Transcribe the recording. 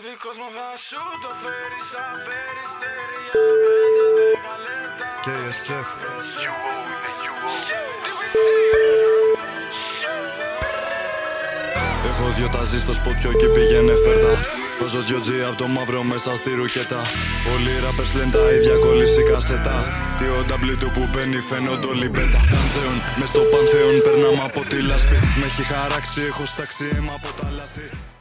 δικός μου θα σου το φέρει σαν περιστεριά 5-10 λεπτά. KSF Έχω δυο ταζί στο σποτιό και πήγαινε φέρτα. Βάζω δυο G απ' το μαύρο μέσα στη ρουκέτα. Όλοι οι rappers λένε τα ίδια, κόλληση κασέτα. Τι ο W που μπαίνει φαίνονται όλοι μπέτα. Ταντζέον μες στο πανθέον περνάμε από τη λάσπη. Με έχει χαράξει, έχω στάξει αίμα από τα λάθη.